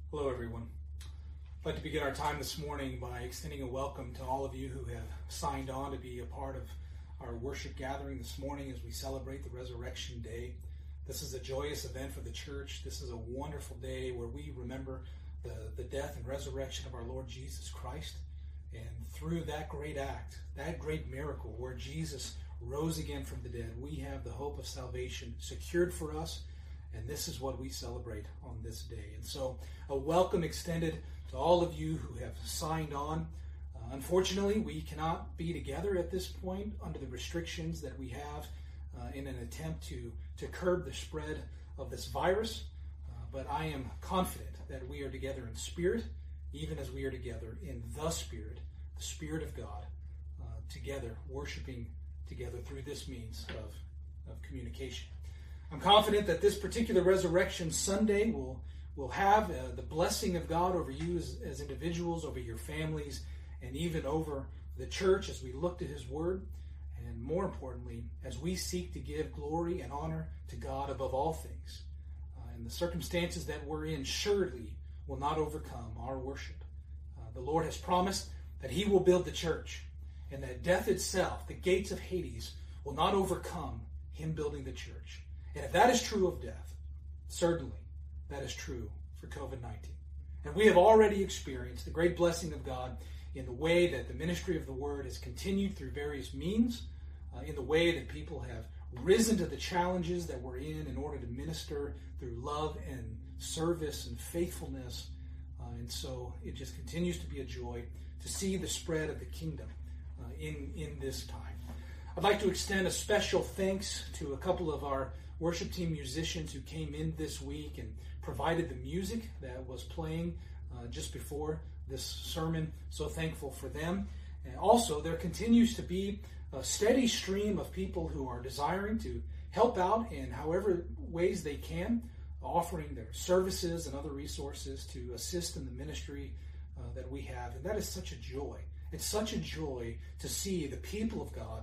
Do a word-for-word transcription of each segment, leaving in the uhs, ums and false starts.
Hello, everyone. I'd like to begin our time this morning by extending a welcome to all of you who have signed on to be a part of our worship gathering this morning as we celebrate the Resurrection Day. This is a joyous event for the church. This is a wonderful day where we remember the, the death and resurrection of our Lord Jesus Christ. And through that great act, that great miracle where Jesus rose again from the dead, we have the hope of salvation secured for us. And this is what we celebrate on this day. And so a welcome extended to all of you who have signed on. Uh, unfortunately, we cannot be together at this point under the restrictions that we have uh, in an attempt to, to curb the spread of this virus. Uh, but I am confident that we are together in spirit, even as we are together in the Spirit, the Spirit of God, uh, together, worshiping together through this means of, of communication. I'm confident that this particular Resurrection Sunday will, will have uh, the blessing of God over you as, as individuals, over your families, and even over the church as we look to His Word. And more importantly, as we seek to give glory and honor to God above all things. Uh, and the circumstances that we're in surely will not overcome our worship. Uh, the Lord has promised that He will build the church, and that death itself, the gates of Hades, will not overcome Him building the church. And if that is true of death, certainly that is true for covid nineteen. And we have already experienced the great blessing of God in the way that the ministry of the Word has continued through various means, uh, in the way that people have risen to the challenges that we're in in order to minister through love and service and faithfulness. Uh, and so it just continues to be a joy to see the spread of the kingdom uh, in, in this time. I'd like to extend a special thanks to a couple of our worship team musicians who came in this week and provided the music that was playing uh, just before this sermon. So thankful for them. And also, there continues to be a steady stream of people who are desiring to help out in however ways they can, offering their services and other resources to assist in the ministry uh, that we have. And that is such a joy. It's such a joy to see the people of God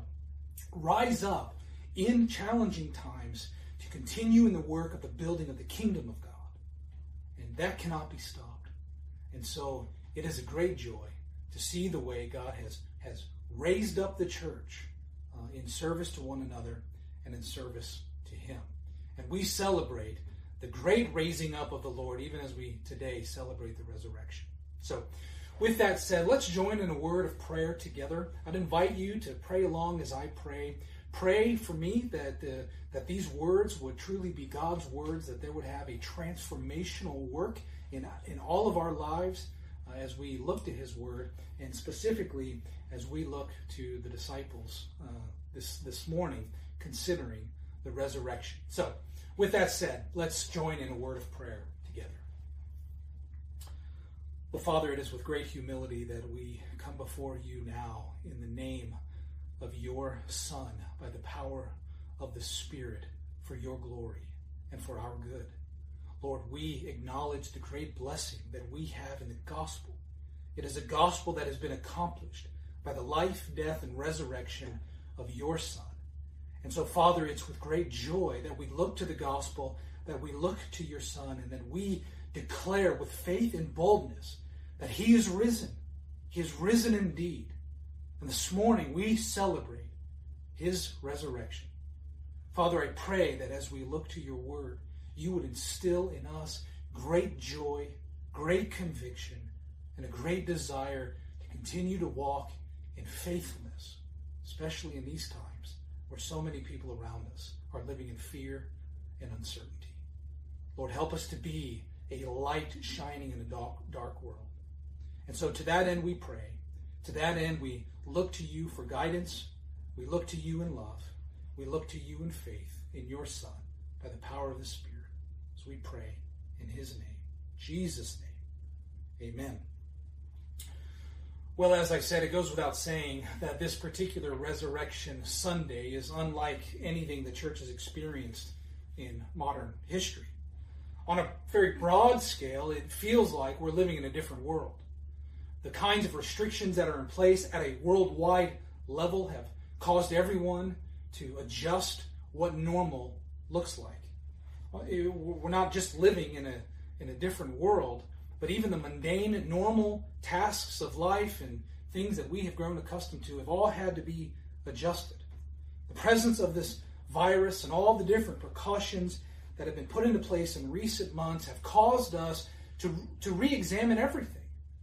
rise up in challenging times to continue in the work of the building of the kingdom of God. And that cannot be stopped. And so it is a great joy to see the way God has, has raised up the church uh, in service to one another and in service to Him. And we celebrate the great raising up of the Lord even as we today celebrate the resurrection. So with that said, let's join in a word of prayer together. I'd invite you to pray along as I pray. Pray for me that uh, that these words would truly be God's words, that they would have a transformational work in, in all of our lives uh, as we look to His Word, and specifically as we look to the disciples uh, this, this morning, considering the resurrection. So, with that said, let's join in a word of prayer together. Well, Father, it is with great humility that we come before you now in the name of your Son, by the power of the Spirit, for your glory and for our good. Lord, we acknowledge the great blessing that we have in the gospel. It is a gospel that has been accomplished by the life, death, and resurrection of your Son. And so, Father, it's with great joy that we look to the gospel, that we look to your Son, and that we declare with faith and boldness that He is risen. He is risen indeed. And this morning we celebrate His resurrection. Father, I pray that as we look to your word, you would instill in us great joy, great conviction, and a great desire to continue to walk in faithfulness, especially in these times where so many people around us are living in fear and uncertainty. Lord, help us to be a light shining in a dark, dark world. And so to that end we pray. To that end we look to you for guidance. We look to you in love. We look to you in faith in your Son by the power of the Spirit. So we pray in His name, Jesus' name. Amen. Well, as I said, it goes without saying that this particular Resurrection Sunday is unlike anything the church has experienced in modern history. On a very broad scale, it feels like we're living in a different world. The kinds of restrictions that are in place at a worldwide level have caused everyone to adjust what normal looks like. We're not just living in a in a different world, but even the mundane and normal tasks of life and things that we have grown accustomed to have all had to be adjusted. The presence of this virus and all the different precautions that have been put into place in recent months have caused us to, to re-examine everything.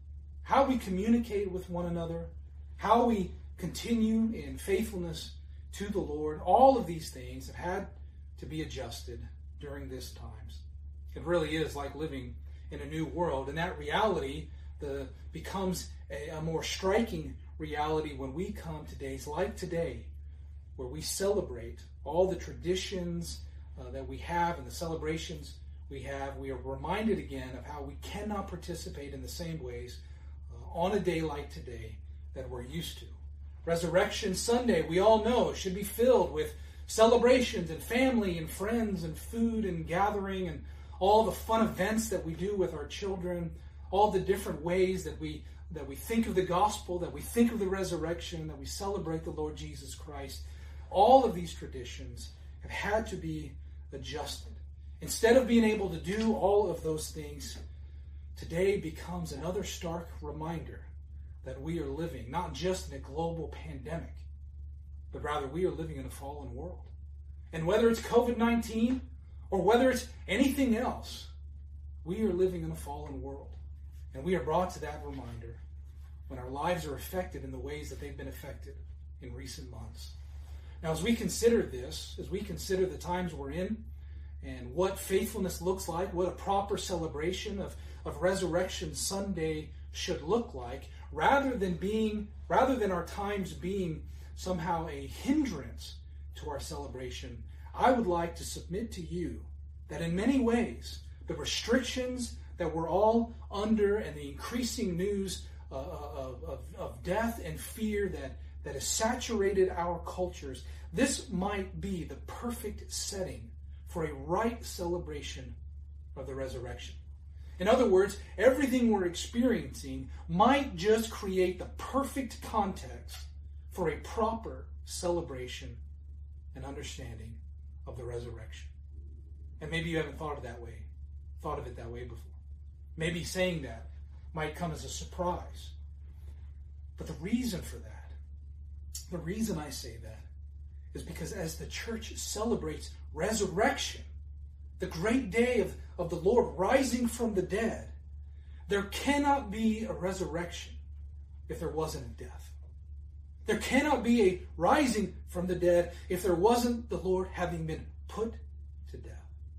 How we communicate with one another, how we continue in faithfulness to the Lord. All of these things have had to be adjusted during this times. It really is like living in a new world, and that reality the, becomes a, a more striking reality when we come to days like today, where we celebrate all the traditions uh, that we have and the celebrations we have. We are reminded again of how we cannot participate in the same ways uh, on a day like today that we're used to. Resurrection Sunday, we all know, should be filled with celebrations and family and friends and food and gathering and all the fun events that we do with our children, all the different ways that we that we think of the gospel, that we think of the resurrection, that we celebrate the Lord Jesus Christ. All of these traditions have had to be adjusted. Instead of being able to do all of those things, today becomes another stark reminder that we are living not just in a global pandemic, but rather we are living in a fallen world. And whether it's covid nineteen or whether it's anything else, we are living in a fallen world. And we are brought to that reminder when our lives are affected in the ways that they've been affected in recent months. Now, as we consider this, as we consider the times we're in and what faithfulness looks like, what a proper celebration of, of Resurrection Sunday should look like, rather than being, rather than our times being somehow a hindrance to our celebration, I would like to submit to you that in many ways, the restrictions that we're all under and the increasing news uh, of, of, of death and fear that, that has saturated our cultures, this might be the perfect setting for a right celebration of the resurrection. In other words, everything we're experiencing might just create the perfect context for a proper celebration and understanding of the resurrection. And maybe you haven't thought of that way, thought of it that way before. Maybe saying that might come as a surprise. But the reason for that, the reason I say that, is because as the church celebrates resurrection, the great day of, of the Lord rising from the dead, there cannot be a resurrection if there wasn't a death. There cannot be a rising from the dead if there wasn't the Lord having been put to death.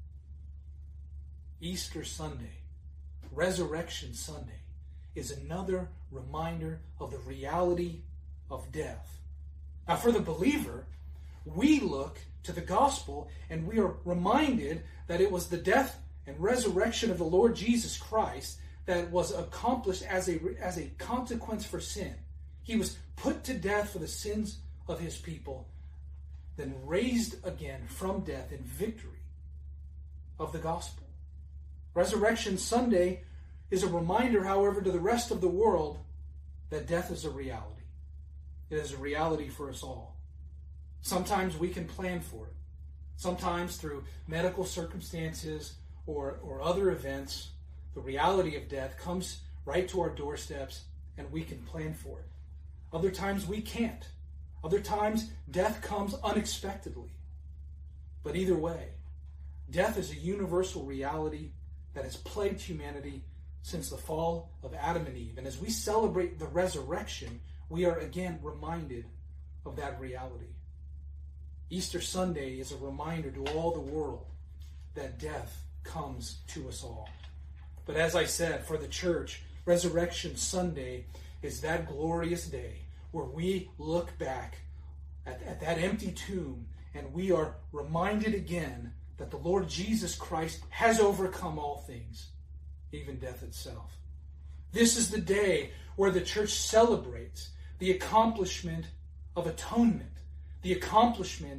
Easter Sunday, Resurrection Sunday, is another reminder of the reality of death. Now, for the believer, we look to the gospel and we are reminded that it was the death and resurrection of the Lord Jesus Christ that was accomplished as a, as a consequence for sin. He was put to death for the sins of his people, then raised again from death in victory of the gospel. Resurrection Sunday is a reminder, however, to the rest of the world that death is a reality. It is a reality for us all. Sometimes we can plan for it. Sometimes through medical circumstances or, or other events, the reality of death comes right to our doorsteps and we can plan for it. Other times we can't. Other times death comes unexpectedly. But either way, death is a universal reality that has plagued humanity since the fall of Adam and Eve. And as we celebrate the resurrection, we are again reminded of that reality. Easter Sunday is a reminder to all the world that death comes to us all. But as I said, for the church, Resurrection Sunday is that glorious day where we look back at, at that empty tomb and we are reminded again that the Lord Jesus Christ has overcome all things, even death itself. This is the day where the church celebrates the accomplishment of atonement, the accomplishment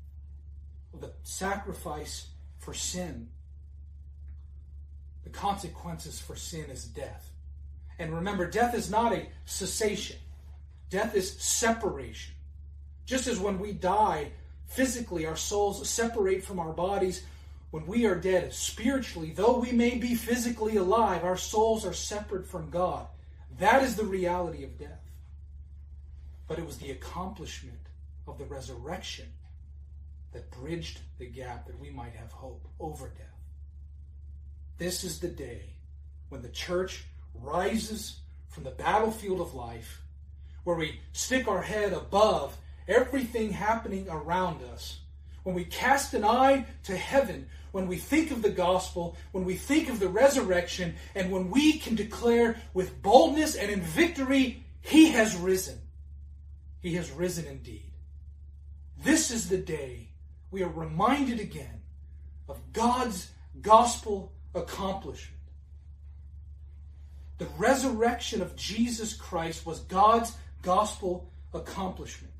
of the sacrifice for sin. The consequences for sin is death. And remember, death is not a cessation. Death is separation. Just as when we die, physically our souls separate from our bodies, when we are dead spiritually, though we may be physically alive, our souls are separate from God. That is the reality of death. But it was the accomplishment of the resurrection that bridged the gap that we might have hope over death. This is the day when the church rises from the battlefield of life, where we stick our head above everything happening around us, when we cast an eye to heaven, when we think of the gospel, when we think of the resurrection, and when we can declare with boldness and in victory, He has risen. He has risen indeed. This is the day we are reminded again of God's gospel accomplishment. The resurrection of Jesus Christ was God's gospel accomplishment.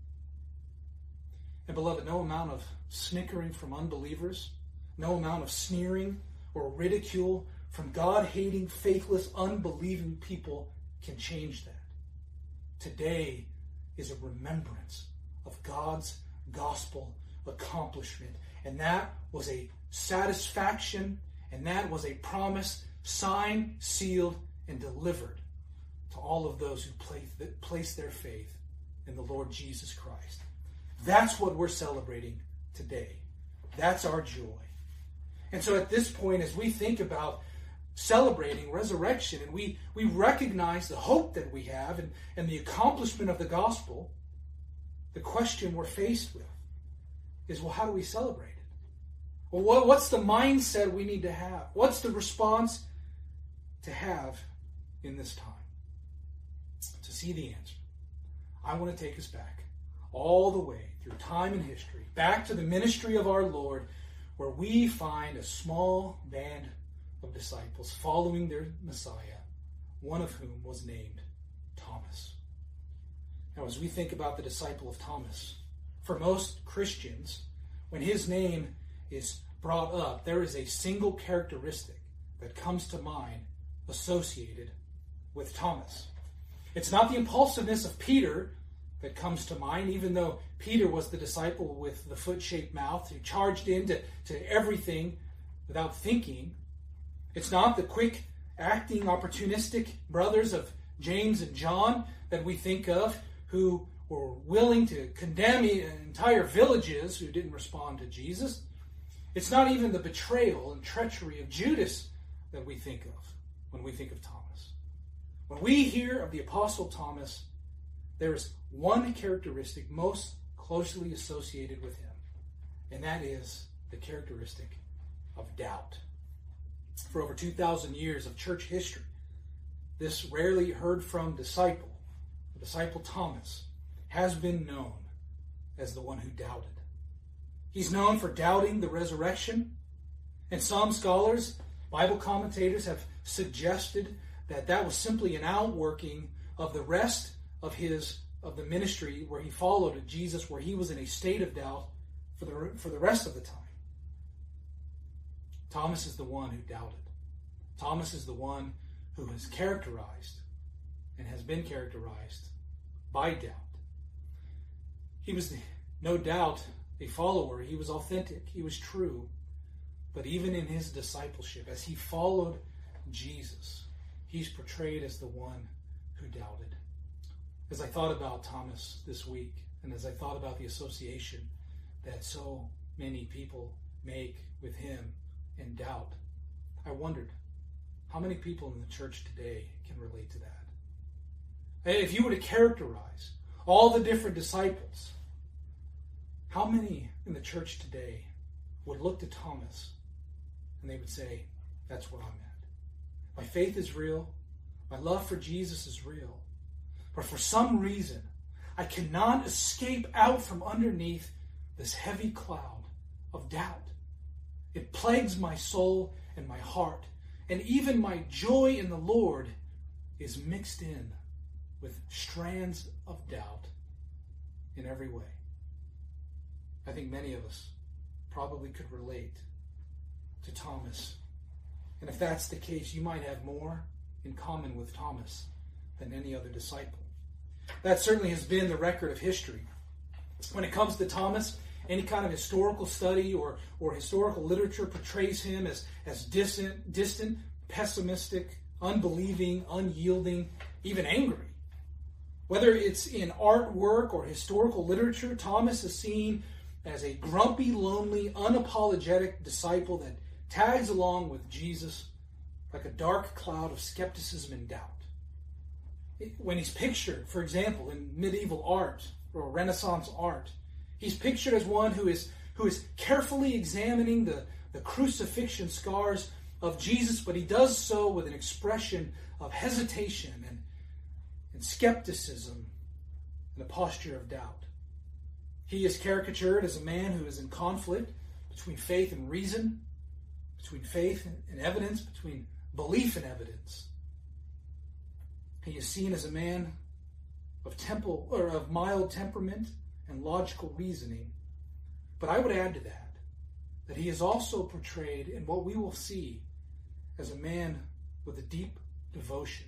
And beloved, no amount of snickering from unbelievers, no amount of sneering or ridicule from God-hating, faithless, unbelieving people can change that. Today is a remembrance of God's gospel accomplishment. And that was a satisfaction, and that was a promise signed, sealed, and delivered to all of those who place their faith in the Lord Jesus Christ. That's what we're celebrating today. That's our joy. And so at this point, as we think about celebrating resurrection, and we, we recognize the hope that we have and, and the accomplishment of the gospel, the question we're faced with is, well, how do we celebrate it? Well, what, what's the mindset we need to have? What's the response to have in this time? To see the answer, I want to take us back all the way through time and history, back to the ministry of our Lord, where we find a small band of disciples following their Messiah, one of whom was named Thomas. Now, as we think about the disciple of Thomas, for most Christians, when his name is brought up, there is a single characteristic that comes to mind associated with Thomas. It's not the impulsiveness of Peter that comes to mind, even though Peter was the disciple with the foot-shaped mouth who charged into to everything without thinking. It's not the quick-acting, opportunistic brothers of James and John that we think of, who were willing to condemn entire villages who didn't respond to Jesus. It's not even the betrayal and treachery of Judas that we think of when we think of Thomas. When we hear of the Apostle Thomas, there is one characteristic most closely associated with him, and that is the characteristic of doubt. For over two thousand years of church history, this rarely heard from disciple, the disciple Thomas, has been known as the one who doubted. He's known for doubting the resurrection, and some scholars, Bible commentators, have suggested that that was simply an outworking of the rest of his of the ministry, where he followed Jesus, where he was in a state of doubt for the for the rest of the time. Thomas is the one who doubted. Thomas is the one who is characterized and has been characterized by doubt. He was, no doubt, a follower. He was authentic. He was true. But even in his discipleship, as he followed Jesus, he's portrayed as the one who doubted. As I thought about Thomas this week, and as I thought about the association that so many people make with him and doubt, I wondered, how many people in the church today can relate to that? If you were to characterize all the different disciples, how many in the church today would look to Thomas and they would say, that's where I'm at. My faith is real. My love for Jesus is real. But for some reason, I cannot escape out from underneath this heavy cloud of doubt. It plagues my soul and my heart, and even my joy in the Lord is mixed in with strands of doubt in every way. I think many of us probably could relate to Thomas. And if that's the case, you might have more in common with Thomas than any other disciple. That certainly has been the record of history. When it comes to Thomas, any kind of historical study or, or historical literature portrays him as, as distant, distant, pessimistic, unbelieving, unyielding, even angry. Whether it's in artwork or historical literature, Thomas is seen as a grumpy, lonely, unapologetic disciple that tags along with Jesus like a dark cloud of skepticism and doubt. When he's pictured, for example, in medieval art or Renaissance art, he's pictured as one who is who is carefully examining the, the crucifixion scars of Jesus, but he does so with an expression of hesitation and, and skepticism and a posture of doubt. He is caricatured as a man who is in conflict between faith and reason, between faith and evidence, between belief and evidence. He is seen as a man of temple or of mild temperament and logical reasoning. But I would add to that that he is also portrayed in what we will see as a man with a deep devotion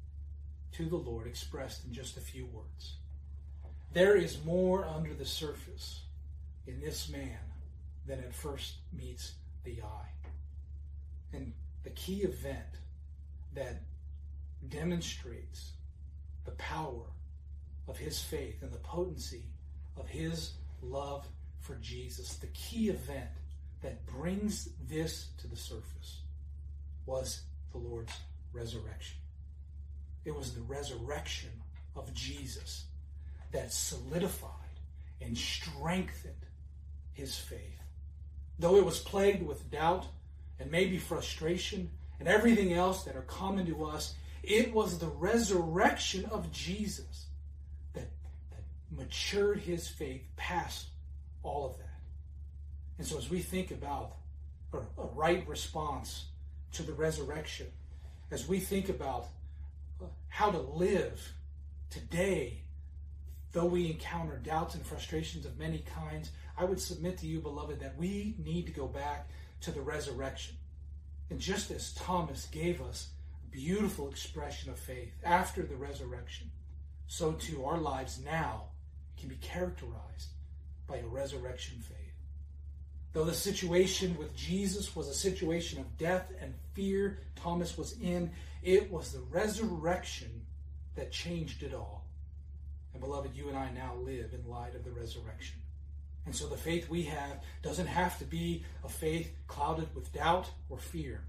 to the Lord expressed in just a few words. There is more under the surface in this man than at first meets the eye. And the key event that demonstrates the power of his faith and the potency of his love for Jesus, the key event that brings this to the surface was the Lord's resurrection. It was the resurrection of Jesus that solidified and strengthened his faith. Though it was plagued with doubt and maybe frustration and everything else that are common to us, it was the resurrection of Jesus that, that matured his faith past all of that. And so as we think about a, a right response to the resurrection, as we think about how to live today, though we encounter doubts and frustrations of many kinds, I would submit to you, beloved, that we need to go back to the resurrection. And just as Thomas gave us a beautiful expression of faith after the resurrection, so too our lives now can be characterized by a resurrection faith. Though the situation with Jesus was a situation of death and fear Thomas was in, it was the resurrection that changed it all. And beloved, you and I now live in light of the resurrection. And so the faith we have doesn't have to be a faith clouded with doubt or fear,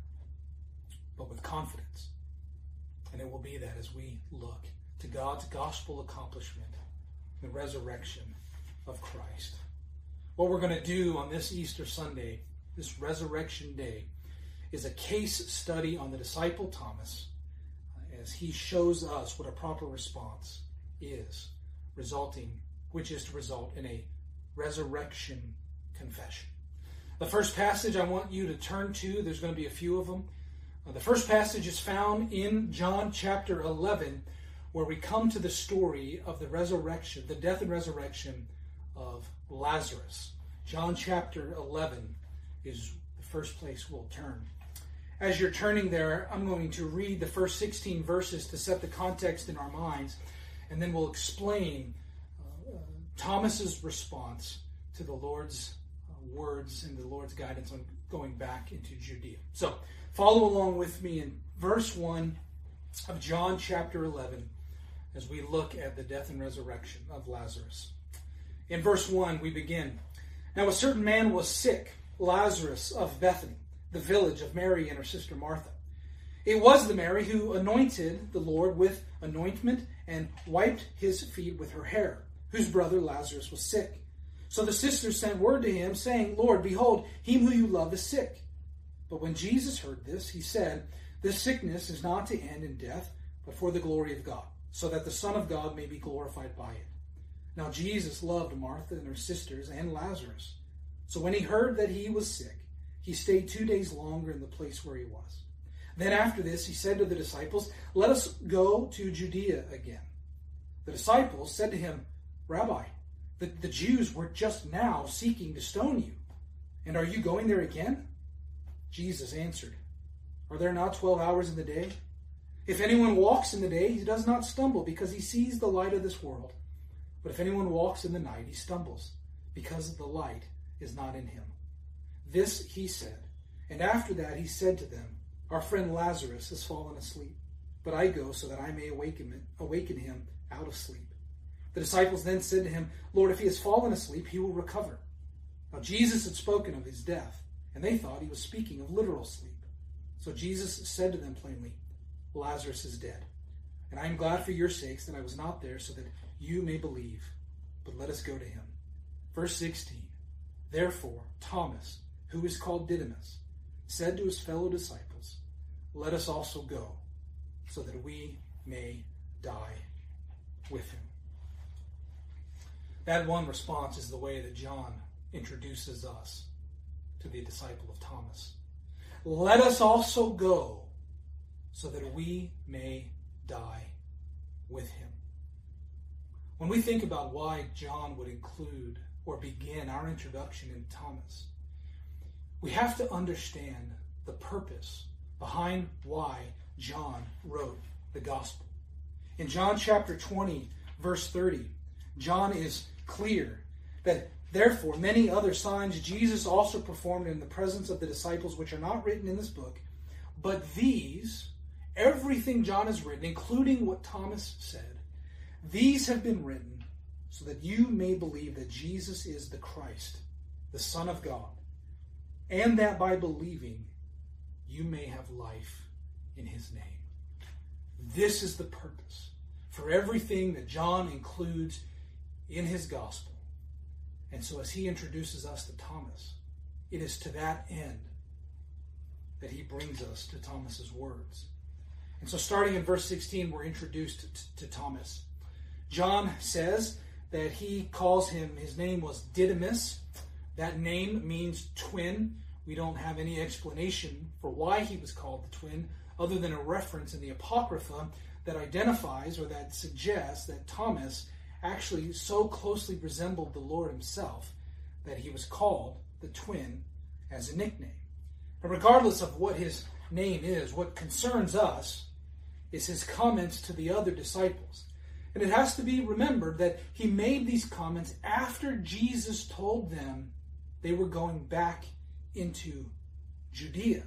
but with confidence. And it will be that as we look to God's gospel accomplishment, the resurrection of Christ. What we're going to do on this Easter Sunday, this Resurrection Day, is a case study on the disciple Thomas as he shows us what a proper response is, resulting, which is to result in a resurrection confession. The first passage I want you to turn to, there's going to be a few of them. Uh, the first passage is found in John chapter eleven, where we come to the story of the resurrection, the death and resurrection of Lazarus. John chapter eleven is the first place we'll turn. As you're turning there, I'm going to read the first sixteen verses to set the context in our minds, and then we'll explain uh, uh, Thomas's response to the Lord's uh, words and the Lord's guidance on going back into Judea. So, follow along with me in verse one of John chapter eleven as we look at the death and resurrection of Lazarus. In verse one, we begin. Now a certain man was sick, Lazarus of Bethany, the village of Mary and her sister Martha. It was the Mary who anointed the Lord with anointment and wiped his feet with her hair, whose brother Lazarus was sick. So the sisters sent word to him, saying, Lord, behold, him who you love is sick. But when Jesus heard this, he said, This sickness is not to end in death, but for the glory of God, so that the Son of God may be glorified by it. Now Jesus loved Martha and her sisters and Lazarus. So when he heard that he was sick, he stayed two days longer in the place where he was. Then after this, he said to the disciples, Let us go to Judea again. The disciples said to him, Rabbi, the, the Jews were just now seeking to stone you, and are you going there again? Jesus answered, Are there not twelve hours in the day? If anyone walks in the day, he does not stumble, because he sees the light of this world. But if anyone walks in the night, he stumbles, because the light is not in him. This he said, and after that he said to them, Our friend Lazarus has fallen asleep, but I go so that I may awaken, awaken him out of sleep. The disciples then said to him, Lord, if he has fallen asleep, he will recover. Now Jesus had spoken of his death, and they thought he was speaking of literal sleep. So Jesus said to them plainly, Lazarus is dead, and I am glad for your sakes that I was not there, so that you may believe. But let us go to him. Verse sixteen, Therefore Thomas, who is called Didymus, said to his fellow disciples, Let us also go, so that we may die with him. That one response is the way that John introduces us to the disciple of Thomas. Let us also go, so that we may die with him. When we think about why John would include or begin our introduction in Thomas, we have to understand the purpose behind why John wrote the gospel. In John chapter twenty, verse thirty, John is clear that therefore many other signs Jesus also performed in the presence of the disciples, which are not written in this book, but these, everything John has written, including what Thomas said, these have been written so that you may believe that Jesus is the Christ, the Son of God, and that by believing you may have life in his name. This is the purpose for everything that John includes in his gospel. And so as he introduces us to Thomas, it is to that end that he brings us to Thomas's words. And so starting in verse sixteen, we're introduced to, to Thomas. John says that he calls him, his name was Didymus. That name means twin. We don't have any explanation for why he was called the twin, other than a reference in the Apocrypha that identifies or that suggests that Thomas actually so closely resembled the Lord himself that he was called the twin as a nickname. But regardless of what his name is, what concerns us is his comments to the other disciples. And it has to be remembered that he made these comments after Jesus told them they were going back into Judea.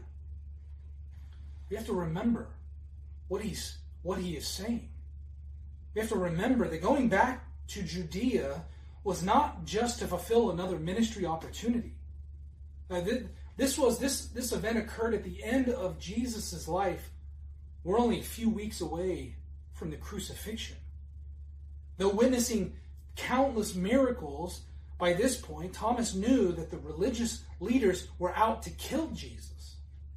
We have to remember what he's what he is saying. We have to remember that going back to Judea was not just to fulfill another ministry opportunity. Uh, th- this was this this event occurred at the end of Jesus' life. We're only a few weeks away from the crucifixion. Though witnessing countless miracles, by this point, Thomas knew that the religious leaders were out to kill Jesus.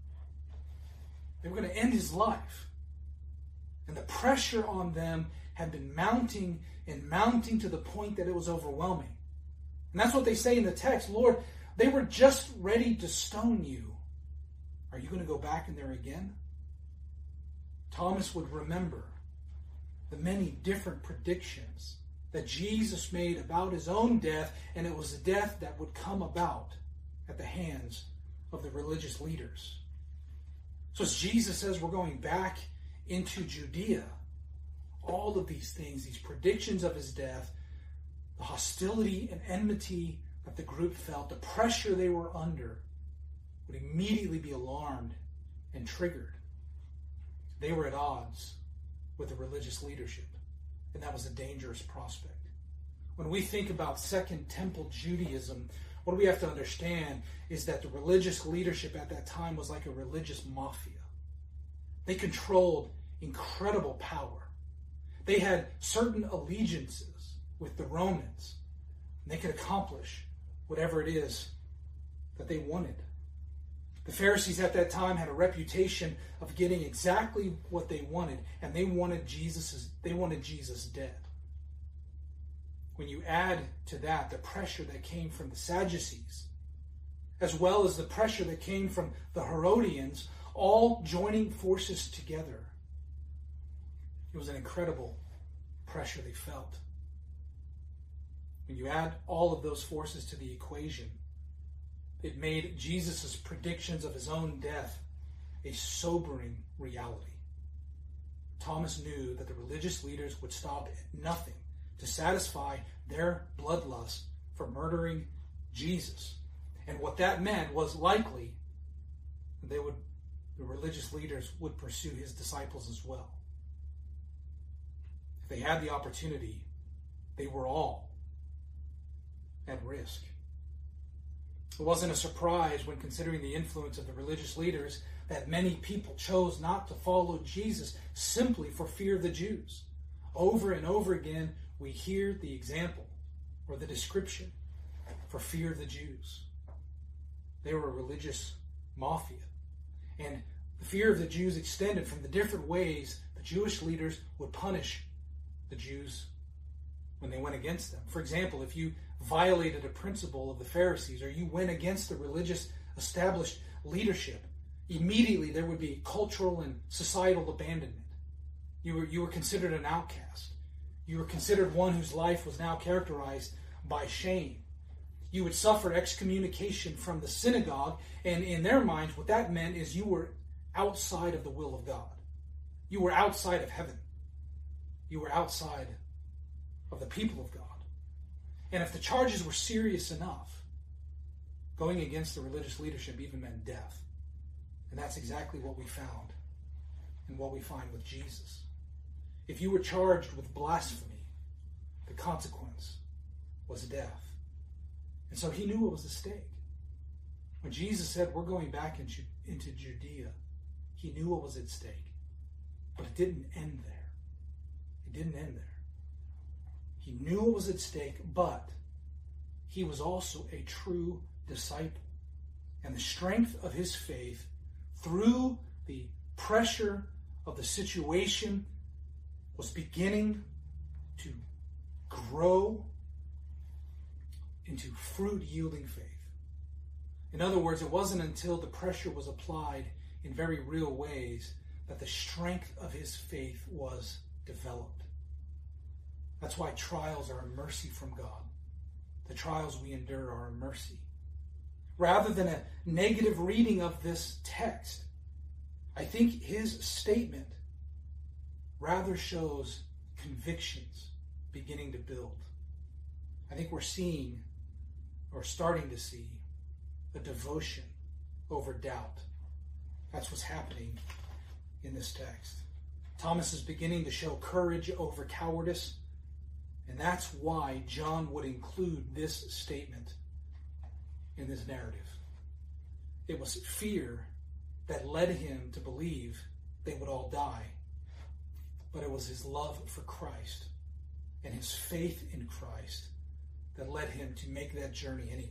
They were going to end his life. And the pressure on them had been mounting and mounting to the point that it was overwhelming. And that's what they say in the text. Lord, they were just ready to stone you. Are you going to go back in there again? Thomas would remember the many different predictions that Jesus made about his own death, and it was a death that would come about at the hands of the religious leaders. So as Jesus says we're going back into Judea, all of these things, these predictions of his death, the hostility and enmity that the group felt, the pressure they were under, would immediately be alarmed and triggered. They were at odds with the religious leadership, and that was a dangerous prospect. When we think about Second Temple Judaism, what we have to understand is that the religious leadership at that time was like a religious mafia. They controlled incredible power. They had certain allegiances with the Romans, and they could accomplish whatever it is that they wanted. The Pharisees at that time had a reputation of getting exactly what they wanted, and they wanted Jesus, they wanted Jesus dead. When you add to that the pressure that came from the Sadducees, as well as the pressure that came from the Herodians, all joining forces together, it was an incredible pressure they felt. When you add all of those forces to the equation, it made Jesus' predictions of his own death a sobering reality. Thomas knew that the religious leaders would stop at nothing to satisfy their bloodlust for murdering Jesus. And what that meant was likely they would, the religious leaders would pursue his disciples as well. If they had the opportunity, they were all at risk. It wasn't a surprise when considering the influence of the religious leaders that many people chose not to follow Jesus simply for fear of the Jews. Over and over again, we hear the example or the description for fear of the Jews. They were a religious mafia. And the fear of the Jews extended from the different ways the Jewish leaders would punish the Jews when they went against them. For example, if you violated a principle of the Pharisees or you went against the religious established leadership, immediately there would be cultural and societal abandonment. You were, you were considered an outcast. You were considered one whose life was now characterized by shame. You would suffer excommunication from the synagogue, and in their minds, what that meant is you were outside of the will of God. You were outside of heaven. You were outside of the people of God. And if the charges were serious enough, going against the religious leadership even meant death. And that's exactly what we found and what we find with Jesus. If you were charged with blasphemy, the consequence was death. And so he knew what was at stake. When Jesus said, we're going back into Judea, he knew what was at stake. But it didn't end there. It didn't end there. He knew what was at stake, but he was also a true disciple. And the strength of his faith through the pressure of the situation was beginning to grow into fruit-yielding faith. In other words, it wasn't until the pressure was applied in very real ways that the strength of his faith was developed. That's why trials are a mercy from God. The trials we endure are a mercy. Rather than a negative reading of this text, I think his statement rather shows convictions beginning to build. I think we're seeing, or starting to see, a devotion over doubt. That's what's happening in this text. Thomas is beginning to show courage over cowardice, and that's why John would include this statement in this narrative. It was fear that led him to believe they would all die, but it was his love for Christ and his faith in Christ that led him to make that journey anyways.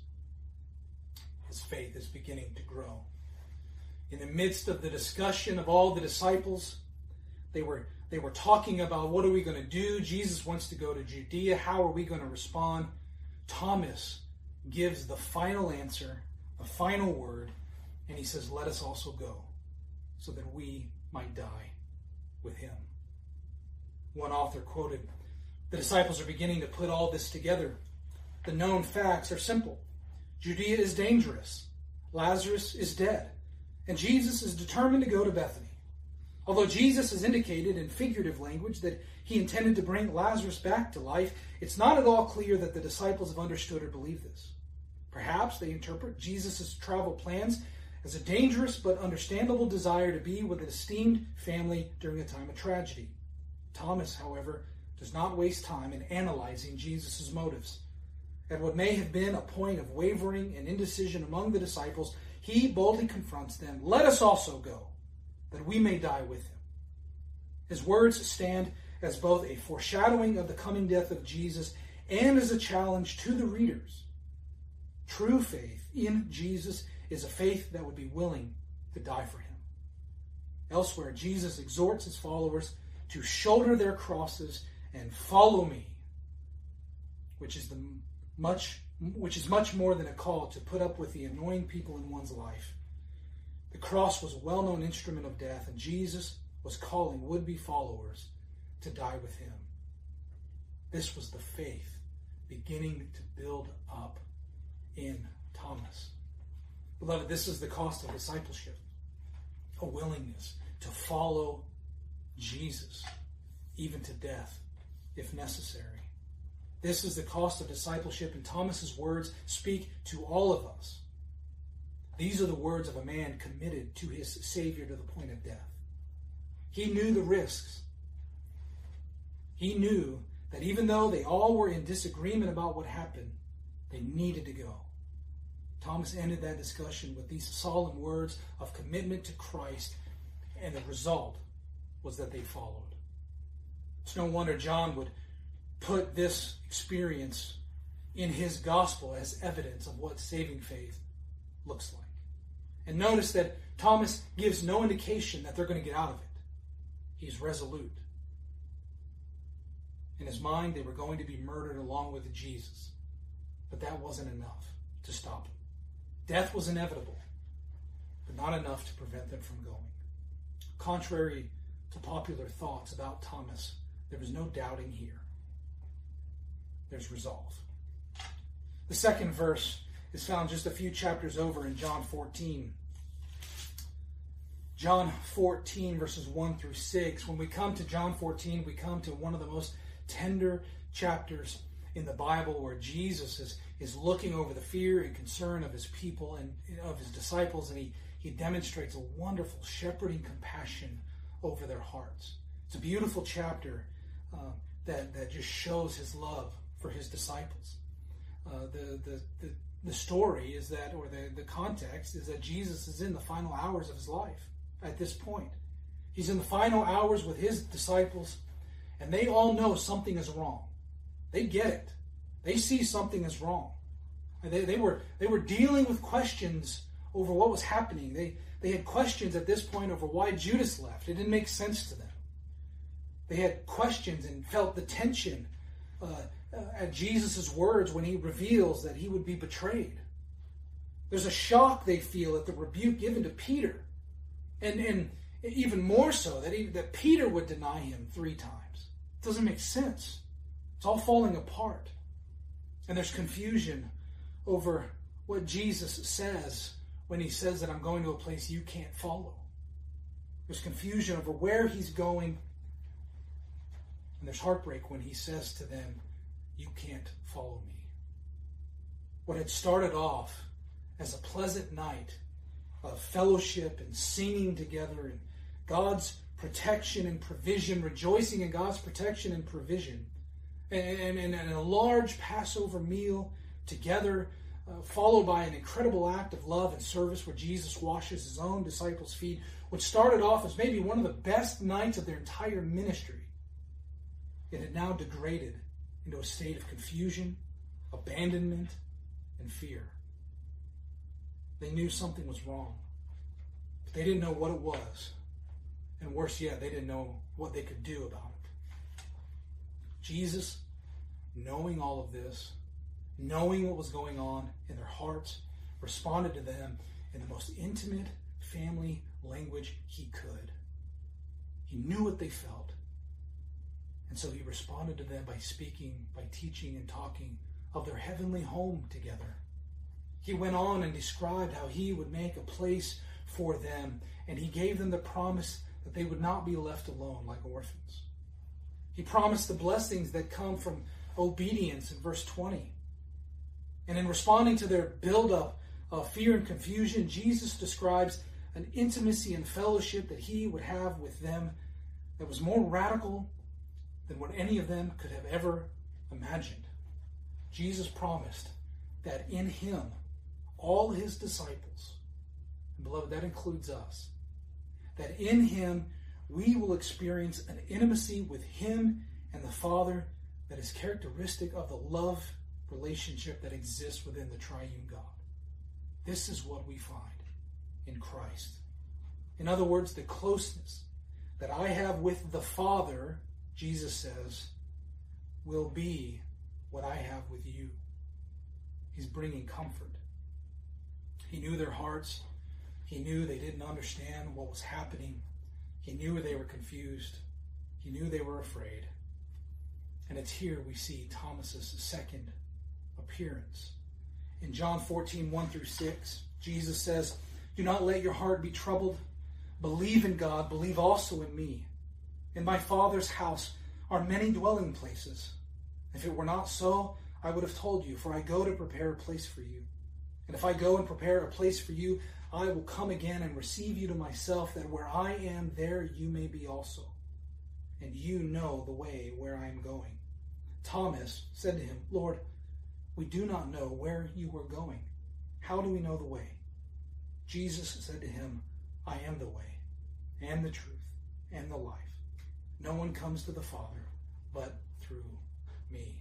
His faith is beginning to grow. In the midst of the discussion of all the disciples, they were they were talking about, what are we going to do? Jesus wants to go to Judea. How are we going to respond? Thomas gives the final answer, the final word, and he says, let us also go so that we might die with him. One author quoted, the disciples are beginning to put all this together. The known facts are simple. Judea is dangerous. Lazarus is dead. And Jesus is determined to go to Bethany. Although Jesus has indicated in figurative language that he intended to bring Lazarus back to life, it's not at all clear that the disciples have understood or believed this. Perhaps they interpret Jesus' travel plans as a dangerous but understandable desire to be with an esteemed family during a time of tragedy. Thomas, however, does not waste time in analyzing Jesus' motives. At what may have been a point of wavering and indecision among the disciples, he boldly confronts them, let us also go, that we may die with him. His words stand as both a foreshadowing of the coming death of Jesus and as a challenge to the readers. True faith in Jesus is a faith that would be willing to die for him. Elsewhere, Jesus exhorts his followers to shoulder their crosses and follow me, which is the much which is much more than a call to put up with the annoying people in one's life. The cross was a well-known instrument of death, and Jesus was calling would-be followers to die with him. This was the faith beginning to build up in Thomas. Beloved, this is the cost of discipleship. A willingness to follow Jesus, even to death, if necessary. This is the cost of discipleship, and Thomas's words speak to all of us. These are the words of a man committed to his Savior to the point of death. He knew the risks. He knew that even though they all were in disagreement about what happened, they needed to go. Thomas ended that discussion with these solemn words of commitment to Christ, and the result was that they followed. It's no wonder John would put this experience in his gospel as evidence of what saving faith looks like. And notice that Thomas gives no indication that they're going to get out of it. He's resolute. In his mind, they were going to be murdered along with Jesus. But that wasn't enough to stop them. Death was inevitable, but not enough to prevent them from going. Contrary to popular thoughts about Thomas, there was no doubting here. There's resolve. The second verse is found just a few chapters over in John fourteen. John fourteen, verses one through six. When we come to John fourteen, we come to one of the most tender chapters in the Bible, where Jesus is, is looking over the fear and concern of his people and of his disciples, and he, he demonstrates a wonderful shepherding compassion over their hearts. It's a beautiful chapter uh, that, that just shows his love for his disciples. Uh, the, the, the, the story is that, or the, the context is that Jesus is in the final hours of his life at this point. He's in the final hours with his disciples, and they all know something is wrong. They get it. They see something is wrong. They, they were they were dealing with questions over what was happening. They, they had questions at this point over why Judas left. It didn't make sense to them. They had questions and felt the tension uh, uh, at Jesus' words when he reveals that he would be betrayed. There's a shock they feel at the rebuke given to Peter. And, and even more so, that, he, that Peter would deny him three times. It doesn't make sense. It's all falling apart. And there's confusion over what Jesus says when he says that I'm going to a place you can't follow. There's confusion over where he's going. And there's heartbreak when he says to them, you can't follow me. What had started off as a pleasant night of fellowship and singing together and God's protection and provision, rejoicing in God's protection and provision, and, and, and a large Passover meal together, uh, followed by an incredible act of love and service where Jesus washes his own disciples' feet, which started off as maybe one of the best nights of their entire ministry. It had now degraded into a state of confusion, abandonment, and fear. They knew something was wrong, but they didn't know what it was. And worse yet, they didn't know what they could do about it. Jesus, knowing all of this, knowing what was going on in their hearts, responded to them in the most intimate family language he could. He knew what they felt. And so he responded to them by speaking, by teaching and talking of their heavenly home together. He went on and described how he would make a place for them, and he gave them the promise that they would not be left alone like orphans. He promised the blessings that come from obedience in verse twenty. And in responding to their buildup of fear and confusion, Jesus describes an intimacy and fellowship that he would have with them that was more radical than what any of them could have ever imagined. Jesus promised that in him, all his disciples, and beloved, that includes us, that in him we will experience an intimacy with him and the Father that is characteristic of the love relationship that exists within the triune God. This is what we find in Christ. In other words, the closeness that I have with the Father, Jesus says, will be what I have with you. He's bringing comfort. He knew their hearts. He knew they didn't understand what was happening. He knew they were confused. He knew they were afraid. And it's here we see Thomas's second appearance. In John fourteen, one through six, Jesus says, do not let your heart be troubled. Believe in God. Believe also in me. In my Father's house are many dwelling places. If it were not so, I would have told you, for I go to prepare a place for you. And if I go and prepare a place for you, I will come again and receive you to myself, that where I am, there you may be also. And you know the way where I am going. Thomas said to him, Lord, we do not know where you are going. How do we know the way? Jesus said to him, I am the way, and the truth, and the life. No one comes to the Father but through me.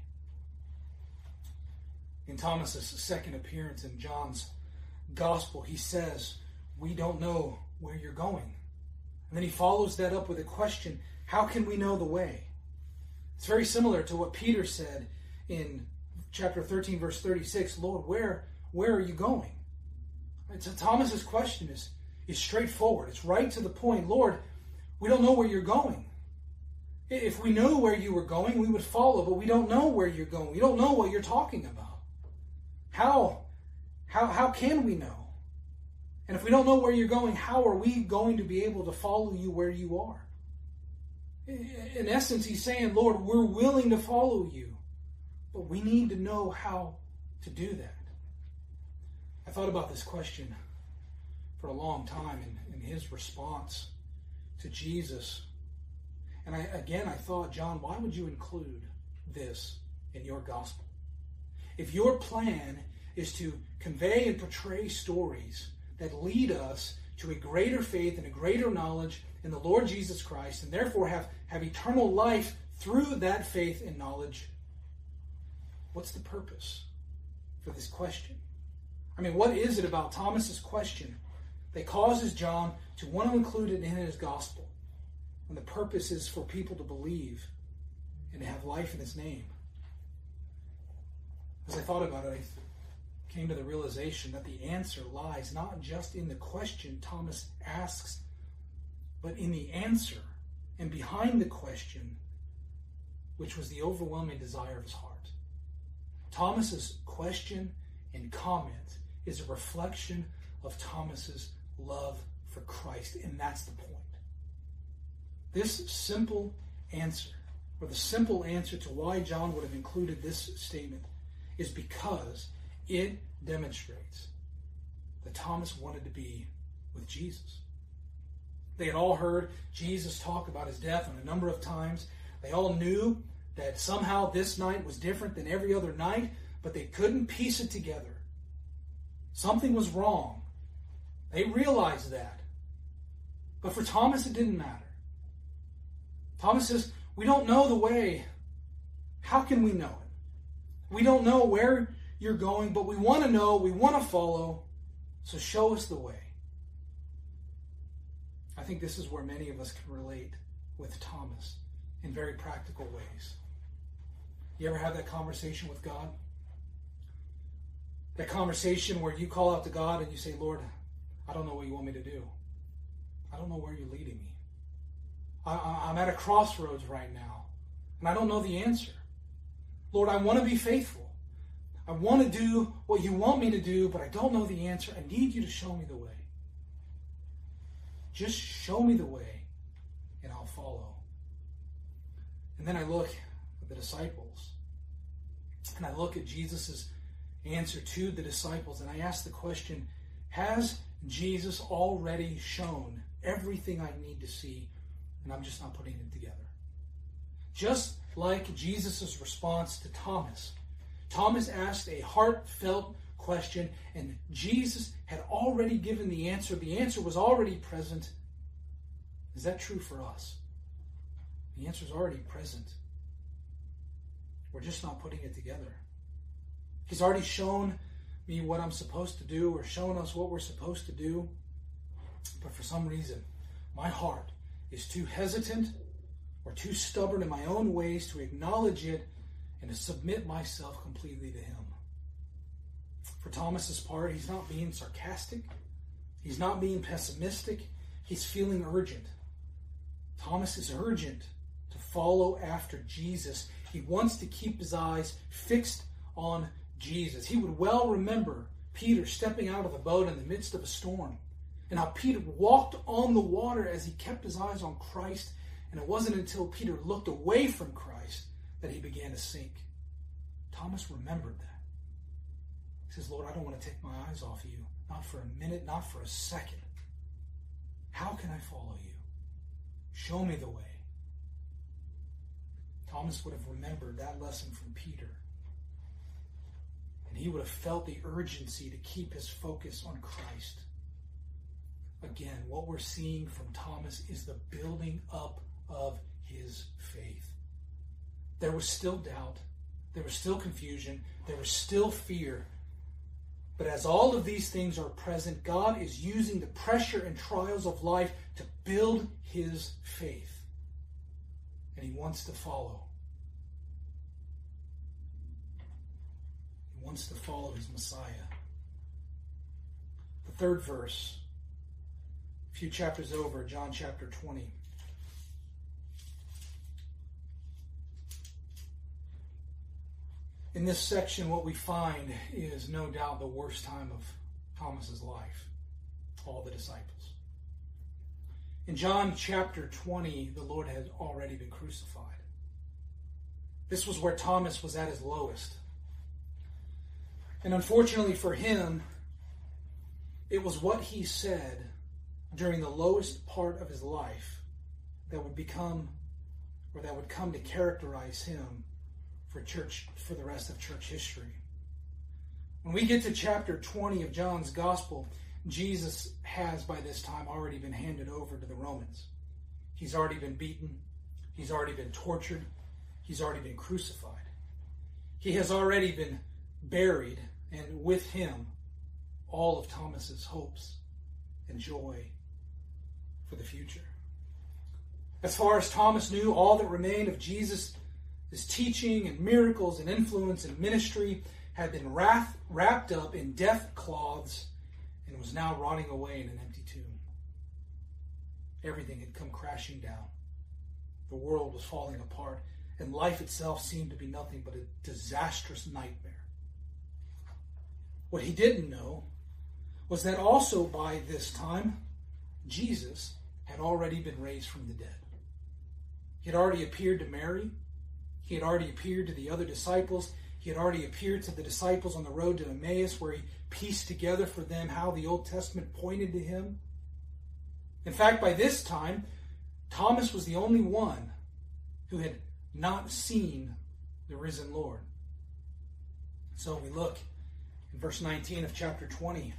In Thomas's second appearance in John's Gospel, he says, we don't know where you're going. And then he follows that up with a question, how can we know the way? It's very similar to what Peter said in chapter thirteen, verse thirty-six, Lord, where, where are you going? Right, so Thomas's question is, is straightforward. It's right to the point. Lord, we don't know where you're going. If we knew where you were going, we would follow, but we don't know where you're going. We don't know what you're talking about. How, how, how can we know? And if we don't know where you're going, how are we going to be able to follow you where you are? In essence, he's saying, Lord, we're willing to follow you, but we need to know how to do that. I thought about this question for a long time and, and his response to Jesus. And I, again, I thought, John, why would you include this in your gospel? If your plan is to convey and portray stories that lead us to a greater faith and a greater knowledge in the Lord Jesus Christ, and therefore have, have eternal life through that faith and knowledge, what's the purpose for this question? I mean, what is it about Thomas's question that causes John to want to include it in his gospel? And the purpose is for people to believe and to have life in his name. As I thought about it, I came to the realization that the answer lies not just in the question Thomas asks, but in the answer and behind the question, which was the overwhelming desire of his heart. Thomas's question and comment is a reflection of Thomas's love for Christ, and that's the point. This simple answer, or the simple answer to why John would have included this statement, is because it demonstrates that Thomas wanted to be with Jesus. They had all heard Jesus talk about his death on a number of times. They all knew that somehow this night was different than every other night, but they couldn't piece it together. Something was wrong. They realized that. But for Thomas, it didn't matter. Thomas says, we don't know the way. How can we know it? We don't know where you're going, but we want to know, we want to follow, so show us the way. I think this is where many of us can relate with Thomas in very practical ways. You ever have that conversation with God? That conversation where you call out to God and you say, Lord, I don't know what you want me to do. I don't know where you're leading me. I, I'm at a crossroads right now, and I don't know the answer. Lord, I want to be faithful. I want to do what you want me to do, but I don't know the answer. I need you to show me the way. Just show me the way, and I'll follow. And then I look at the disciples, and I look at Jesus' answer to the disciples, and I ask the question, has Jesus already shown everything I need to see, and I'm just not putting it together? Just like Jesus' response to Thomas. Thomas asked a heartfelt question, and Jesus had already given the answer. The answer was already present. Is that true for us? The answer is already present. We're just not putting it together. He's already shown me what I'm supposed to do, or shown us what we're supposed to do. But for some reason, my heart is too hesitant or too stubborn in my own ways to acknowledge it and to submit myself completely to him. For Thomas's part, he's not being sarcastic. He's not being pessimistic. He's feeling urgent. Thomas is urgent to follow after Jesus. He wants to keep his eyes fixed on Jesus. He would well remember Peter stepping out of the boat in the midst of a storm, and how Peter walked on the water as he kept his eyes on Christ, and it wasn't until Peter looked away from Christ that he began to sink. Thomas remembered that. He says, Lord, I don't want to take my eyes off you. Not for a minute, not for a second. How can I follow you? Show me the way. Thomas would have remembered that lesson from Peter. And he would have felt the urgency to keep his focus on Christ. Again, what we're seeing from Thomas is the building up of his faith. There was still doubt. There was still confusion. There was still fear. But as all of these things are present, God is using the pressure and trials of life to build his faith. And he wants to follow. He wants to follow his Messiah. The third verse, a few chapters over, John chapter twenty. In this section, what we find is no doubt the worst time of Thomas's life, all the disciples. In John chapter twenty, the Lord had already been crucified. This was where Thomas was at his lowest. And unfortunately for him, it was what he said during the lowest part of his life that would become, or that would come to characterize him for church, for the rest of church history. When we get to chapter twenty of John's Gospel, Jesus has by this time already been handed over to the Romans. He's already been beaten. He's already been tortured. He's already been crucified. He has already been buried, and with him, all of Thomas's hopes and joy for the future. As far as Thomas knew, all that remained of Jesus' his teaching and miracles and influence and ministry had been wrath, wrapped up in death cloths and was now rotting away in an empty tomb. Everything had come crashing down. The world was falling apart, and life itself seemed to be nothing but a disastrous nightmare. What he didn't know was that also by this time, Jesus had already been raised from the dead. He had already appeared to Mary. He had already appeared to the other disciples. He had already appeared to the disciples on the road to Emmaus, where he pieced together for them how the Old Testament pointed to him. In fact, by this time, Thomas was the only one who had not seen the risen Lord. So we look in verse nineteen of chapter twenty.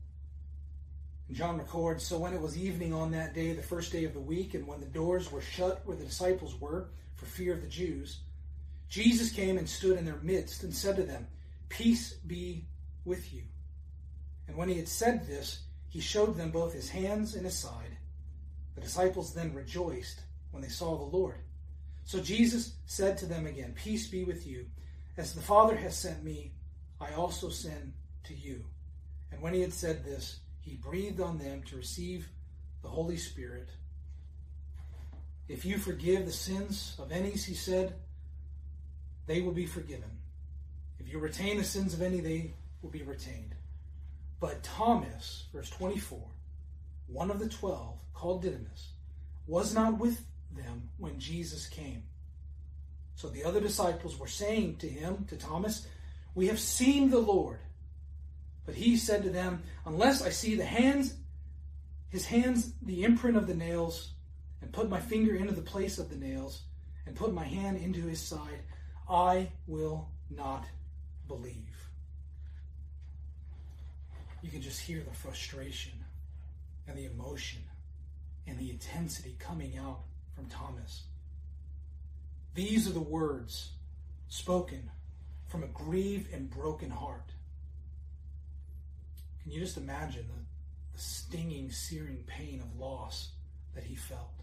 And John records, "So when it was evening on that day, the first day of the week, and when the doors were shut where the disciples were, for fear of the Jews, Jesus came and stood in their midst and said to them, 'Peace be with you.' And when he had said this, he showed them both his hands and his side. The disciples then rejoiced when they saw the Lord. So Jesus said to them again, 'Peace be with you. As the Father has sent me, I also send to you.' And when he had said this, he breathed on them to receive the Holy Spirit. 'If you forgive the sins of any,' he said, 'they will be forgiven. If you retain the sins of any, they will be retained.' But Thomas," verse twenty-four, "one of the twelve, called Didymus, was not with them when Jesus came. So the other disciples were saying to him, to Thomas, 'We have seen the Lord.' But he said to them, 'Unless I see the hands, his hands, the imprint of the nails, and put my finger into the place of the nails, and put my hand into his side, I will not believe.'" You can just hear the frustration and the emotion and the intensity coming out from Thomas. These are the words spoken from a grieved and broken heart. Can you just imagine the, the stinging, searing pain of loss that he felt?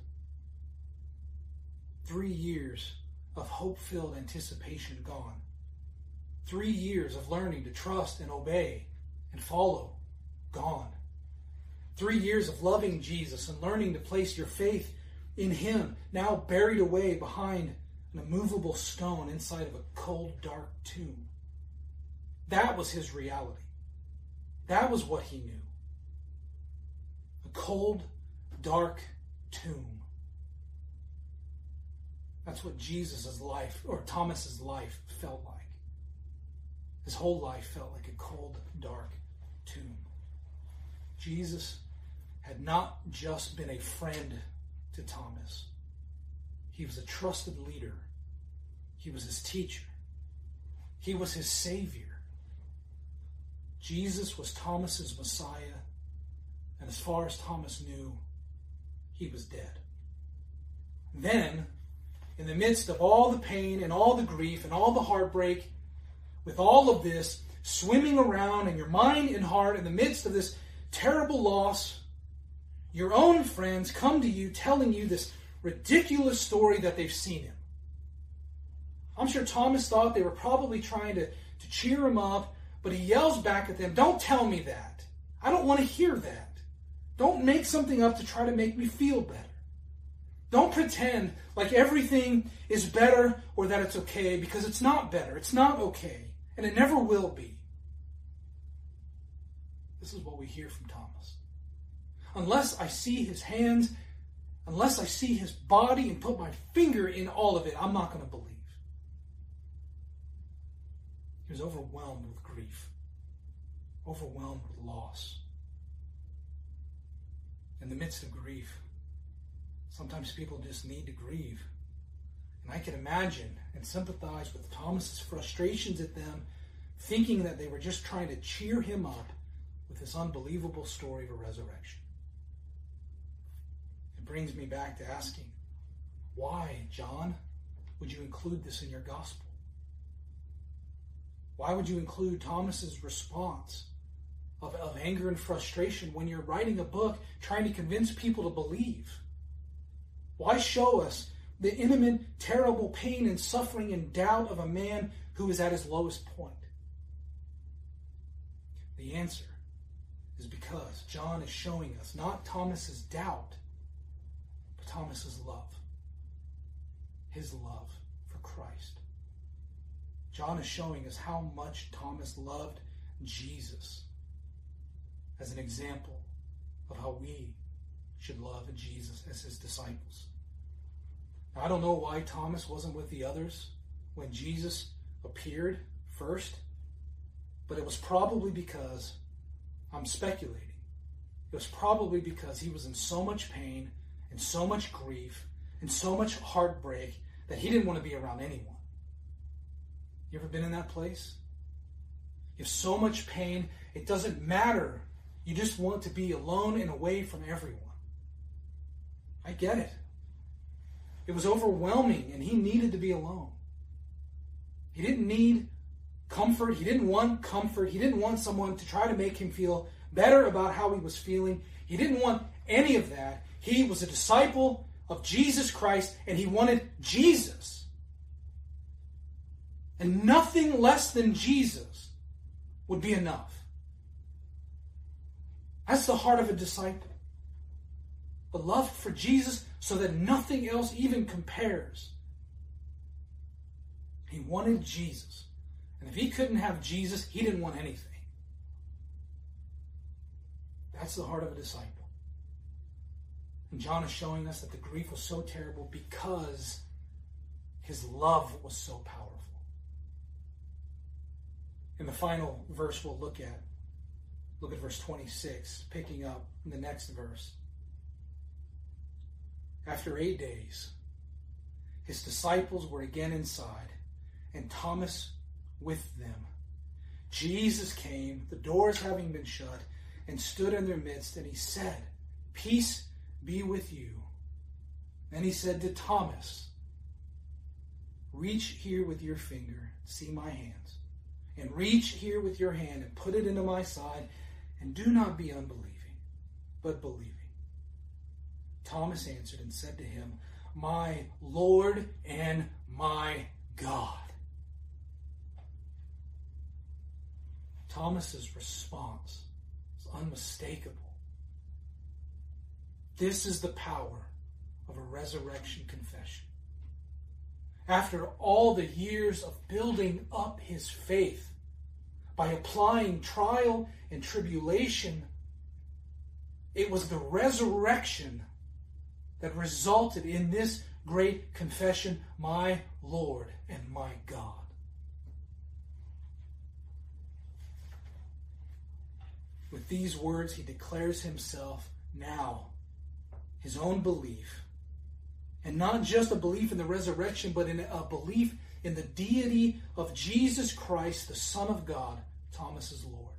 Three years of hope-filled anticipation gone. Three years of learning to trust and obey and follow, gone. Three years of loving Jesus and learning to place your faith in him, now buried away behind an immovable stone inside of a cold, dark tomb. That was his reality. That was what he knew. A cold, dark tomb. That's what Jesus' life, or Thomas's life, felt like. His whole life felt like a cold, dark tomb. Jesus had not just been a friend to Thomas. He was a trusted leader. He was his teacher. He was his Savior. Jesus was Thomas's Messiah, and as far as Thomas knew, he was dead. Then, in the midst of all the pain and all the grief and all the heartbreak, with all of this swimming around in your mind and heart in the midst of this terrible loss, your own friends come to you telling you this ridiculous story that they've seen him. I'm sure Thomas thought they were probably trying to, to cheer him up, but he yells back at them, "Don't tell me that. I don't want to hear that. Don't make something up to try to make me feel better. Don't pretend like everything is better or that it's okay, because it's not better. It's not okay, and it never will be." This is what we hear from Thomas. Unless I see his hands, unless I see his body and put my finger in all of it, I'm not going to believe. He was overwhelmed with grief, overwhelmed with loss. In the midst of grief, sometimes people just need to grieve. And I can imagine and sympathize with Thomas's frustrations at them, thinking that they were just trying to cheer him up with this unbelievable story of a resurrection. It brings me back to asking, why, John, would you include this in your gospel? Why would you include Thomas's response of, of anger and frustration when you're writing a book trying to convince people to believe? Why show us the intimate, terrible pain and suffering and doubt of a man who is at his lowest point? The answer is because John is showing us not Thomas's doubt, but Thomas's love. His love for Christ. John is showing us how much Thomas loved Jesus as an example of how we should love Jesus as his disciples. Now, I don't know why Thomas wasn't with the others when Jesus appeared first, but it was probably because, I'm speculating, it was probably because he was in so much pain and so much grief and so much heartbreak that he didn't want to be around anyone. You ever been in that place? You have so much pain, it doesn't matter. You just want to be alone and away from everyone. I get it. It was overwhelming, and he needed to be alone. He didn't need comfort. He didn't want comfort. He didn't want someone to try to make him feel better about how he was feeling. He didn't want any of that. He was a disciple of Jesus Christ, and he wanted Jesus. And nothing less than Jesus would be enough. That's the heart of a disciple. A love for Jesus so that nothing else even compares. He wanted Jesus. And if he couldn't have Jesus, he didn't want anything. That's the heart of a disciple. And John is showing us that the grief was so terrible because his love was so powerful. In the final verse we'll look at, look at verse twenty-six, picking up in the next verse. After eight days, his disciples were again inside, and Thomas with them. Jesus came, the doors having been shut, and stood in their midst, and he said, "Peace be with you." Then he said to Thomas, "Reach here with your finger, see my hands, and reach here with your hand and put it into my side, and do not be unbelieving, but believing." Thomas answered and said to him, "My Lord and my God." Thomas's response is unmistakable. This is the power of a resurrection confession. After all the years of building up his faith by applying trial and tribulation, it was the resurrection that resulted in this great confession, "My Lord and my God." with these words, he declares himself now, his own belief. And not just a belief in the resurrection, but in a belief in the deity of Jesus Christ, the Son of God, Thomas is Lord.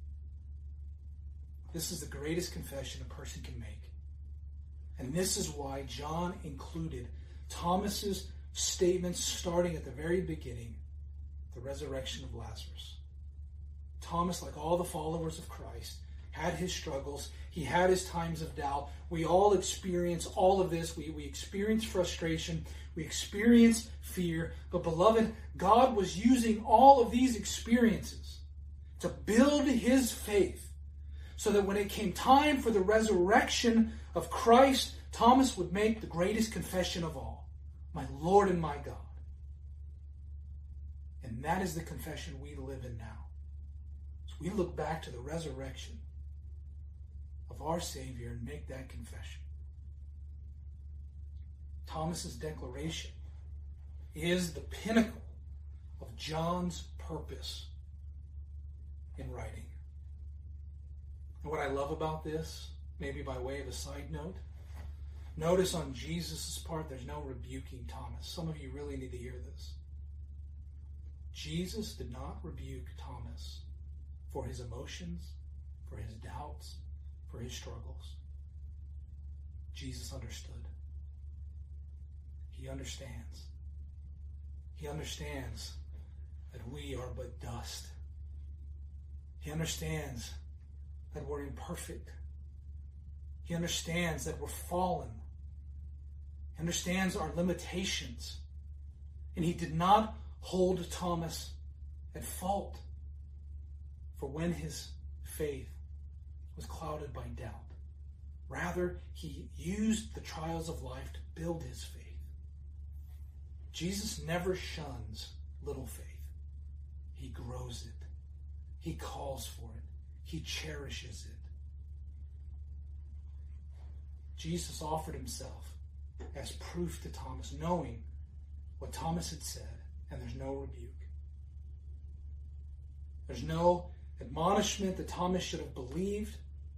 This is the greatest confession a person can make. And this is why John included Thomas's statements starting at the very beginning, the resurrection of Lazarus. Thomas, like all the followers of Christ, had his struggles. He had his times of doubt. We all experience all of this. We, we experience frustration. We experience fear. But beloved, God was using all of these experiences to build his faith so that when it came time for the resurrection of Christ, Thomas would make the greatest confession of all, my Lord and my God. And that is the confession we live in now. So we look back to the resurrection of our Savior and make that confession. Thomas's declaration is the pinnacle of John's purpose in writing. And what I love about this, maybe by way of a side note, notice on Jesus' part, there's no rebuking Thomas. Some of you really need to hear this. Jesus did not rebuke Thomas for his emotions, for his doubts, for his struggles. Jesus understood. He understands. He understands that we are but dust. He understands that we're imperfect. He understands that we're fallen. He understands our limitations. And he did not hold Thomas at fault for when his faith was clouded by doubt. Rather, he used the trials of life to build his faith. Jesus never shuns little faith. He grows it. He calls for it. He cherishes it. Jesus offered himself as proof to Thomas, knowing what Thomas had said, and there's no rebuke. There's no admonishment that Thomas should have believed.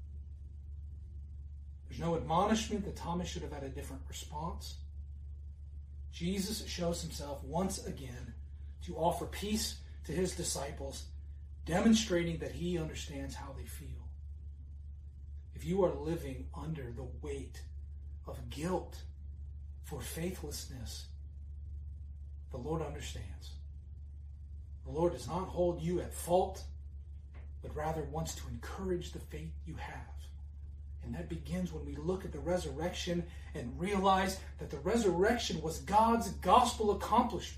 There's no admonishment that Thomas should have had a different response. Jesus shows himself once again to offer peace to his disciples, demonstrating that he understands how they feel. If you are living under the weight of guilt for faithlessness, the Lord understands. The Lord does not hold you at fault, but rather wants to encourage the faith you have. And that begins when we look at the resurrection and realize that the resurrection was God's gospel accomplishment.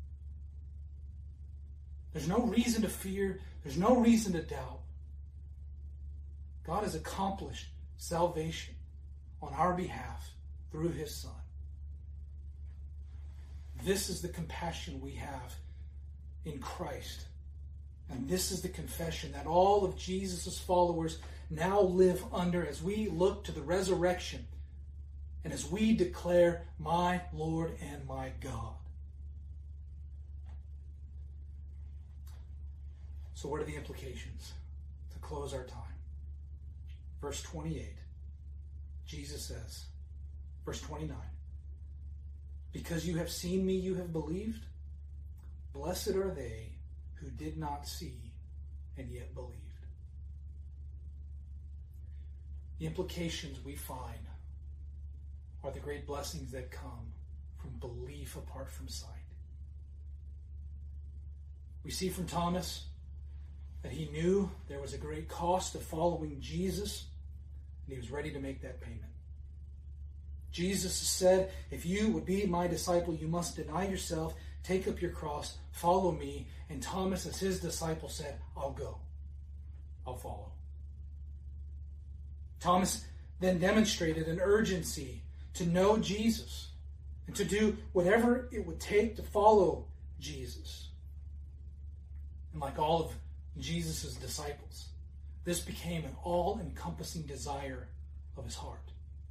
There's no reason to fear. There's no reason to doubt. God has accomplished salvation on our behalf through his Son. This is the compassion we have in Christ. And this is the confession that all of Jesus' followers now live under as we look to the resurrection and as we declare, my Lord and my God. So what are the implications to close our time? Verse twenty-eight, Jesus says, verse twenty-nine, because you have seen me, you have believed. Blessed are they who did not see and yet believed. The implications we find are the great blessings that come from belief apart from sight. We see from Thomas that he knew there was a great cost of following Jesus, and he was ready to make that payment. Jesus said, if you would be my disciple, you must deny yourself, take up your cross, follow me. And Thomas, as his disciple, said, I'll go. I'll follow. Thomas then demonstrated an urgency to know Jesus and to do whatever it would take to follow Jesus. And like all of Jesus' disciples, this became an all-encompassing desire of his heart.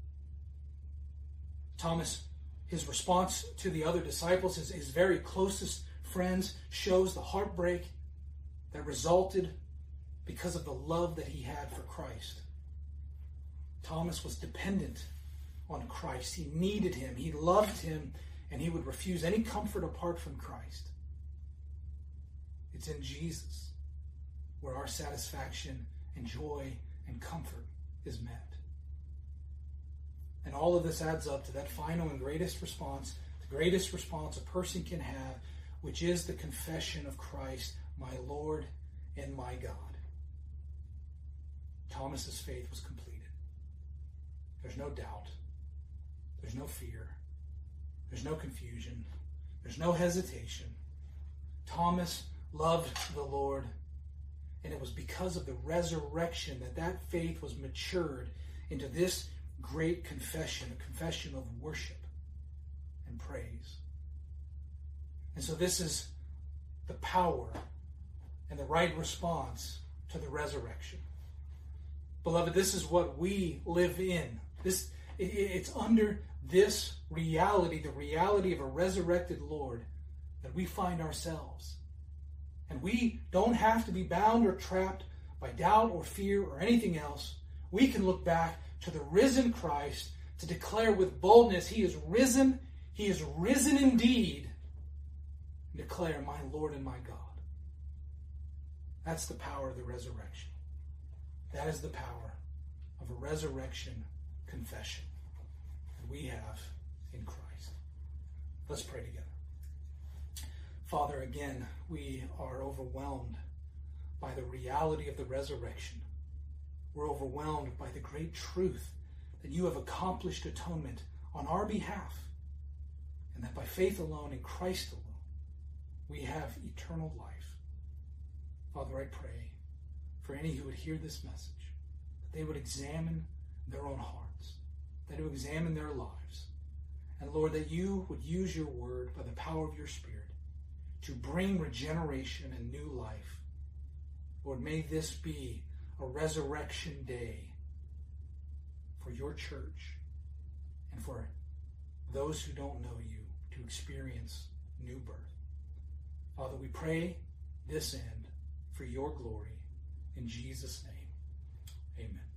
Thomas, his response to the other disciples, his, his very closest friends, shows the heartbreak that resulted because of the love that he had for Christ. Thomas was dependent on Christ. He needed him. He loved him, and he would refuse any comfort apart from Christ. It's in Jesus where our satisfaction and joy and comfort is met. And all of this adds up to that final and greatest response, the greatest response a person can have, which is the confession of Christ, my Lord and my God. Thomas's faith was completed. There's no doubt. There's no fear. There's no confusion. There's no hesitation. Thomas loved the Lord, and it was because of the resurrection that that faith was matured into this great confession, a confession of worship and praise. And so this is the power and the right response to the resurrection. Beloved, this is what we live in. This, it, it's under this reality, the reality of a resurrected Lord, that we find ourselves. And we don't have to be bound or trapped by doubt or fear or anything else. We can look back to the risen Christ to declare with boldness, he is risen, he is risen indeed, and declare, my Lord and my God. That's the power of the resurrection. That is the power of a resurrection confession that we have in Christ. Let's pray together. Father, again, we are overwhelmed by the reality of the resurrection. We're overwhelmed by the great truth that you have accomplished atonement on our behalf, and that by faith alone in Christ alone, we have eternal life. Father, I pray for any who would hear this message, that they would examine their own hearts, that they would examine their lives, and Lord, that you would use your word by the power of your Spirit to bring regeneration and new life. Lord, may this be a resurrection day for your church and for those who don't know you to experience new birth. Father, we pray this end for your glory. In Jesus' name, amen.